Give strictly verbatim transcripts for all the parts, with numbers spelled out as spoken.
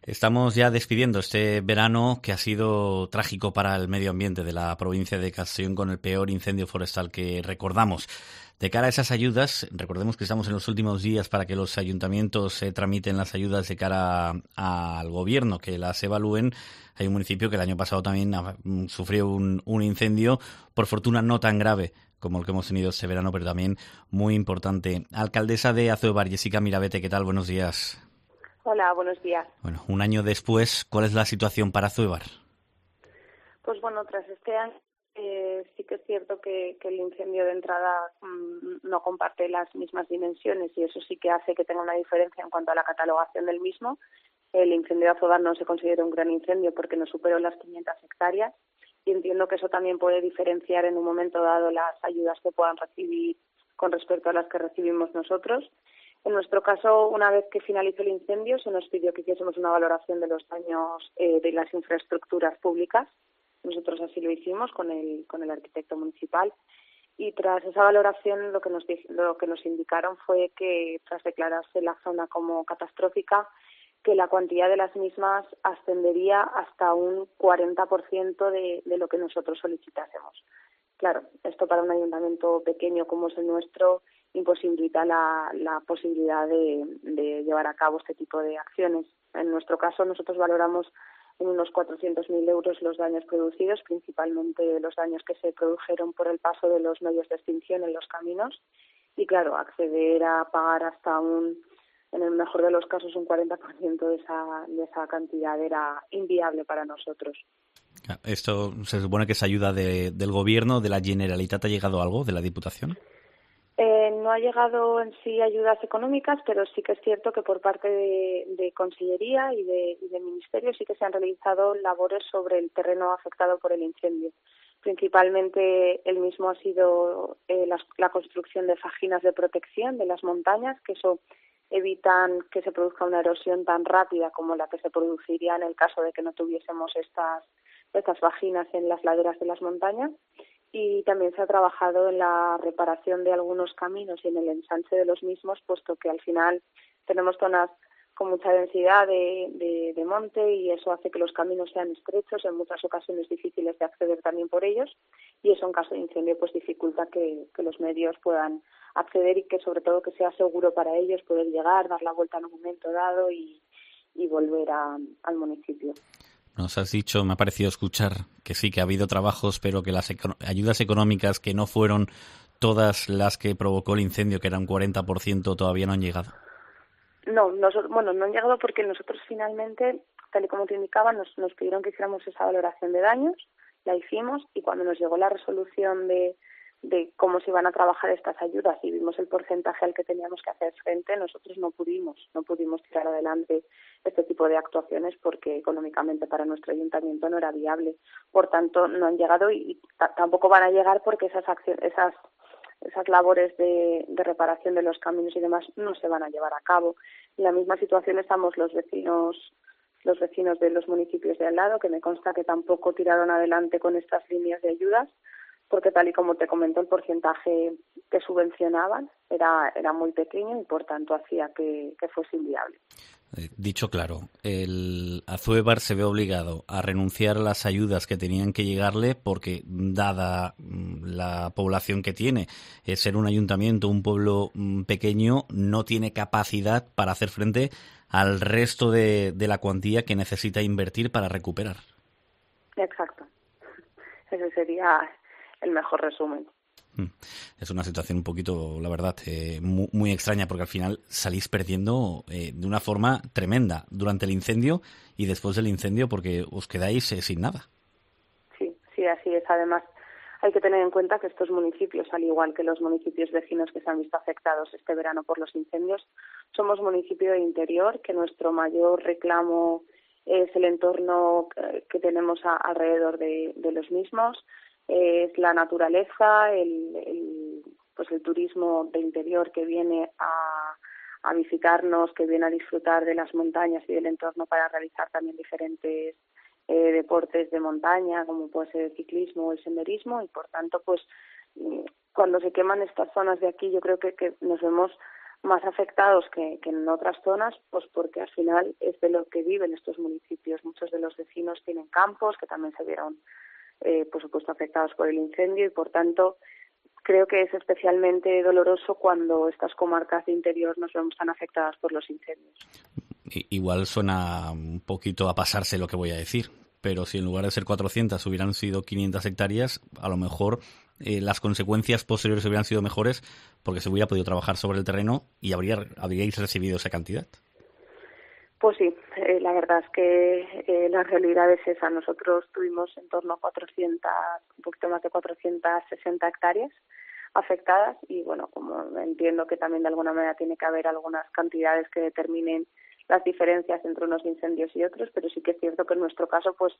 Estamos ya despidiendo este verano que ha sido trágico para el medio ambiente de la provincia de Castellón con el peor incendio forestal que recordamos. De cara a esas ayudas, recordemos que estamos en los últimos días para que los ayuntamientos eh, tramiten las ayudas de cara a, al gobierno, que las evalúen. Hay un municipio que el año pasado también ha, mm, sufrió un, un incendio, por fortuna no tan grave como el que hemos tenido este verano, pero también muy importante. Alcaldesa de Azuebar, Jessica Mirabete, ¿qué tal? Buenos días. Hola, buenos días. Bueno, un año después, ¿cuál es la situación para Azuebar? Pues bueno, tras este año eh, sí que es cierto que, que el incendio de entrada mmm, no comparte las mismas dimensiones y eso sí que hace que tenga una diferencia en cuanto a la catalogación del mismo. El incendio de Azuebar no se considera un gran incendio porque no superó las quinientas hectáreas y entiendo que eso también puede diferenciar en un momento dado las ayudas que puedan recibir con respecto a las que recibimos nosotros. En nuestro caso, una vez que finalizó el incendio, se nos pidió que hiciésemos una valoración de los daños eh, de las infraestructuras públicas. Nosotros así lo hicimos con el, con el arquitecto municipal. Y tras esa valoración, lo que nos, lo que nos indicaron fue que, tras declararse la zona como catastrófica, que la cuantía de las mismas ascendería hasta un cuarenta por ciento de, de lo que nosotros solicitásemos. Claro, esto para un ayuntamiento pequeño como es el nuestro imposibilita la, la posibilidad de, de llevar a cabo este tipo de acciones. En nuestro caso, nosotros valoramos en unos cuatrocientos mil euros los daños producidos, principalmente los daños que se produjeron por el paso de los medios de extinción en los caminos. Y claro, acceder a pagar hasta un, en el mejor de los casos, un cuarenta por ciento de esa, de esa cantidad era inviable para nosotros. Esto se supone que es ayuda de, del gobierno, de la Generalitat. ¿Ha llegado algo de la Diputación? Eh, no ha llegado en sí ayudas económicas, pero sí que es cierto que por parte de, de Consellería y de, y de Ministerio sí que se han realizado labores sobre el terreno afectado por el incendio. Principalmente el mismo ha sido eh, la, la construcción de fajinas de protección de las montañas, que eso evitan que se produzca una erosión tan rápida como la que se produciría en el caso de que no tuviésemos estas, estas fajinas en las laderas de las montañas. Y también se ha trabajado en la reparación de algunos caminos y en el ensanche de los mismos, puesto que al final tenemos zonas con mucha densidad de, de, de monte y eso hace que los caminos sean estrechos, en muchas ocasiones difíciles de acceder también por ellos, y eso en caso de incendio pues dificulta que, que los medios puedan acceder y que sobre todo que sea seguro para ellos poder llegar, dar la vuelta en un momento dado y, y volver a, al municipio. Nos has dicho, me ha parecido escuchar que sí, que ha habido trabajos, pero que las eco- ayudas económicas que no fueron todas las que provocó el incendio, que era un cuarenta por ciento, todavía no han llegado. No, nos, bueno, no han llegado porque nosotros finalmente, tal y como te indicaba, nos, nos pidieron que hiciéramos esa valoración de daños, la hicimos y cuando nos llegó la resolución de, de cómo se iban a trabajar estas ayudas y vimos el porcentaje al que teníamos que hacer frente, nosotros no pudimos, no pudimos tirar adelante este tipo de actuaciones porque económicamente para nuestro ayuntamiento no era viable. Por tanto, no han llegado y, y t- tampoco van a llegar porque esas acciones, esas esas labores de, de reparación de los caminos y demás no se van a llevar a cabo. En la misma situación estamos los vecinos los vecinos de los municipios de al lado, que me consta que tampoco tiraron adelante con estas líneas de ayudas, porque tal y como te comento, el porcentaje que subvencionaban era era muy pequeño y por tanto hacía que, que fuese inviable. Eh, dicho claro, el Azuebar se ve obligado a renunciar a las ayudas que tenían que llegarle porque, dada mm, la población que tiene, eh, ser un ayuntamiento, un pueblo mm, pequeño, no tiene capacidad para hacer frente al resto de, de la cuantía que necesita invertir para recuperar. Exacto. Ese sería el mejor resumen. Es una situación un poquito, la verdad, eh, muy, muy extraña porque al final salís perdiendo eh, de una forma tremenda durante el incendio y después del incendio porque os quedáis eh, sin nada. Sí, sí, así es. Además, hay que tener en cuenta que estos municipios, al igual que los municipios vecinos que se han visto afectados este verano por los incendios, somos municipio de interior, que nuestro mayor reclamo es el entorno que tenemos a, alrededor de, de los mismos, es la naturaleza, el, el, pues el turismo de interior que viene a, a visitarnos, que viene a disfrutar de las montañas y del entorno para realizar también diferentes eh, deportes de montaña, como puede ser el ciclismo o el senderismo, y por tanto, pues cuando se queman estas zonas de aquí, yo creo que, que nos vemos más afectados que, que en otras zonas, pues porque al final es de lo que viven estos municipios. Muchos de los vecinos tienen campos que también se vieron, eh, por supuesto, afectados por el incendio y, por tanto, creo que es especialmente doloroso cuando estas comarcas de interior nos vemos tan afectadas por los incendios. Igual suena un poquito a pasarse lo que voy a decir, pero si en lugar de ser cuatrocientas hubieran sido quinientas hectáreas, a lo mejor eh, las consecuencias posteriores hubieran sido mejores porque se hubiera podido trabajar sobre el terreno y habría, habríais recibido esa cantidad. Pues sí, eh, la verdad es que eh, la realidad es esa. Nosotros tuvimos en torno a cuatrocientas, un poquito más de cuatrocientas sesenta hectáreas afectadas y, bueno, como entiendo que también de alguna manera tiene que haber algunas cantidades que determinen las diferencias entre unos incendios y otros, pero sí que es cierto que en nuestro caso, pues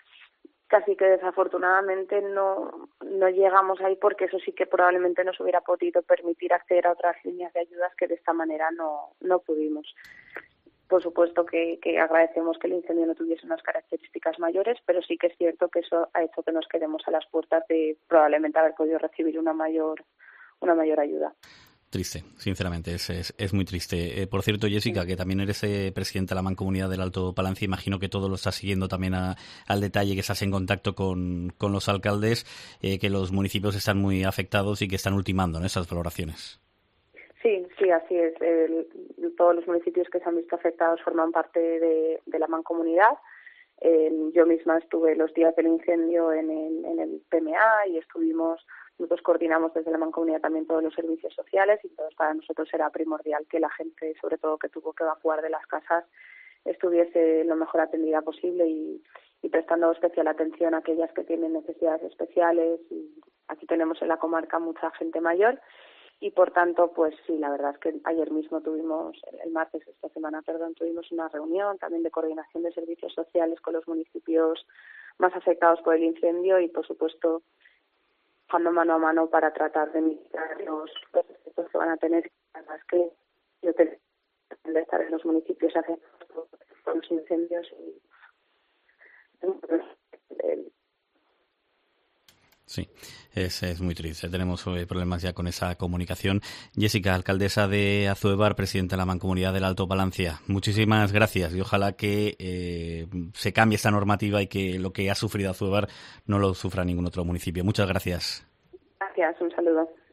casi que desafortunadamente no, no llegamos ahí, porque eso sí que probablemente nos hubiera podido permitir acceder a otras líneas de ayudas que de esta manera no, no pudimos. Por supuesto que, que agradecemos que el incendio no tuviese unas características mayores, pero sí que es cierto que eso ha hecho que nos quedemos a las puertas de probablemente haber podido recibir una mayor, una mayor ayuda. Triste, sinceramente, es, es, es muy triste. Eh, por cierto, Jessica, sí, que también eres eh, presidenta de la Mancomunidad del Alto Palancia, imagino que todo lo estás siguiendo también a, al detalle, que estás en contacto con, con los alcaldes, eh, que los municipios están muy afectados y que están ultimando, ¿no?, esas valoraciones. Sí, sí, así es. El, todos los municipios que se han visto afectados forman parte de, de la Mancomunidad. Eh, yo misma estuve los días del incendio en el, en el P M A y estuvimos... Nosotros coordinamos desde la Mancomunidad también todos los servicios sociales y entonces para nosotros era primordial que la gente, sobre todo que tuvo que evacuar de las casas, estuviese lo mejor atendida posible y, y prestando especial atención a aquellas que tienen necesidades especiales. Y aquí tenemos en la comarca mucha gente mayor y, por tanto, pues sí, la verdad es que ayer mismo tuvimos, el martes esta semana, perdón, tuvimos una reunión también de coordinación de servicios sociales con los municipios más afectados por el incendio y, por supuesto, trabajando mano a mano para tratar de mitigar los efectos que van a tener. Además que yo tengo que estar en los municipios afectados por los incendios y sí, es, es muy triste. Tenemos eh, problemas ya con esa comunicación. Jessica, alcaldesa de Azuebar, presidenta de la Mancomunidad del Alto Palancia, muchísimas gracias y ojalá que eh, se cambie esta normativa y que lo que ha sufrido Azuebar no lo sufra ningún otro municipio. Muchas gracias. Gracias, un saludo.